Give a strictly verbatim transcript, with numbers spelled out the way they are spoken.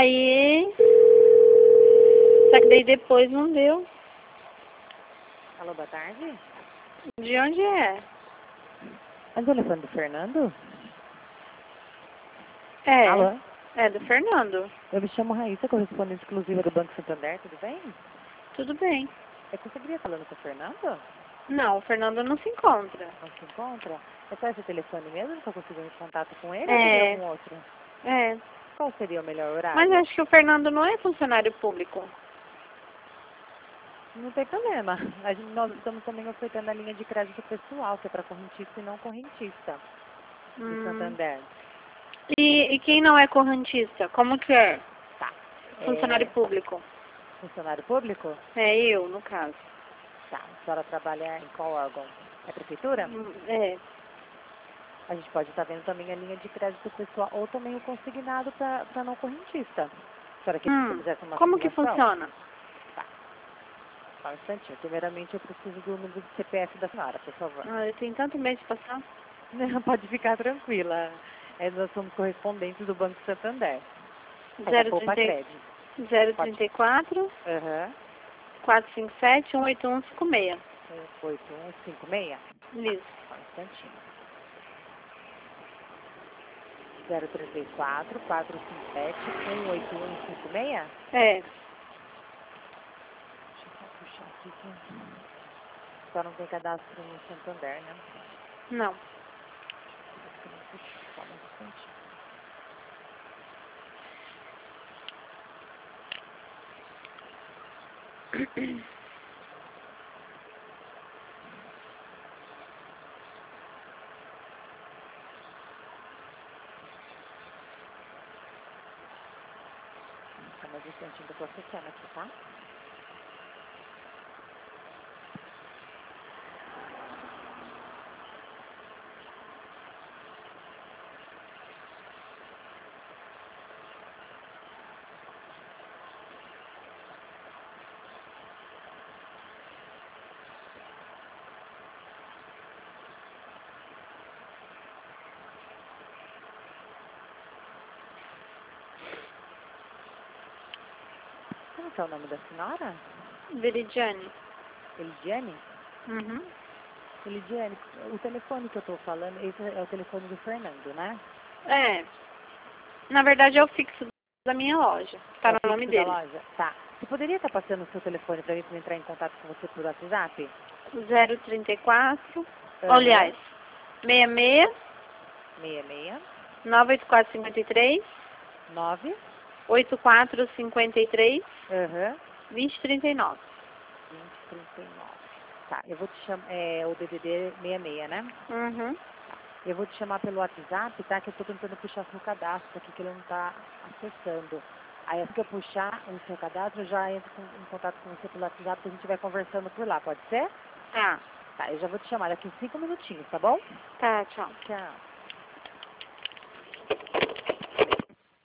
Aí, só que daí depois não deu. Alô, boa tarde. De onde é? É o telefone do Fernando? É, Alô? é do Fernando. Eu me chamo Raíssa, correspondente exclusiva do Banco Santander, tudo bem? Tudo bem. É que você queria falando com o Fernando? Não, o Fernando não se encontra. Não se encontra? É só esse telefone mesmo que eu consigo ter contato com ele É. ou teria algum outro? É, Qual seria o melhor horário? mas acho que o Fernando não é funcionário público. Não tem problema. A gente, nós estamos também ofertando a linha de crédito pessoal, que é para correntista e não correntista, do Hum. Santander. E, e quem não é correntista, como que é? Tá. Funcionário É, público. funcionário público? É eu, no caso. Tá. A senhora trabalha em qual órgão? É prefeitura? Hum, É. A gente pode estar vendo também a linha de crédito pessoal ou também o consignado para não correntista. A senhora quer Hum, fizesse uma como que simulação? funciona? Tá. Só um instantinho. Primeiramente, eu preciso do número do C P F da senhora, por favor. Ah, eu tenho tanto medo de passar. Não, pode ficar tranquila. É, nós somos correspondentes do Banco Santander. É da zero Poupa trinta Crédito. e quatro, Aham. quatrocentos e cinquenta e sete, um oito um cinco seis. oito um cinco seis? Isso. Só um instantinho. zero trinta e quatro, quatrocentos e cinquenta e sete, um oito um cinco seis? É. Deixa eu só puxar aqui que só não tem cadastro no Santander, né? Não. Por isso que eu não puxou. Só um instantinho. Só mais um instantinho que eu tô acessando aqui, tá? Como que é o nome da senhora? Veridiane. Elidiane? Uhum. Elidiane, o telefone que eu tô falando, esse é o telefone do Fernando, né? É. Na verdade é o fixo da minha loja. Tá É o no nome fixo da dele. loja? Tá. Você poderia estar passando o seu telefone para mim pra entrar em contato com você por WhatsApp? zero trinta e quatro. Aham. Aliás, seis seis, seis seis, nove oito quatro cinco três, nove, oito quatro cinco três, aham, dois zero três nove. vinte, trinta e nove. Tá, eu vou te chamar, é o D D D seis seis, né? Uhum. Eu vou te chamar pelo WhatsApp, tá? Que eu tô tentando puxar seu cadastro aqui, que ele não tá acessando. Aí, assim que eu puxar o seu cadastro, eu já entro com- em contato com você pelo WhatsApp, que a gente vai conversando por lá, pode ser? Tá. Tá, eu já vou te chamar daqui cinco minutinhos, tá bom? Tá, tchau. Tchau.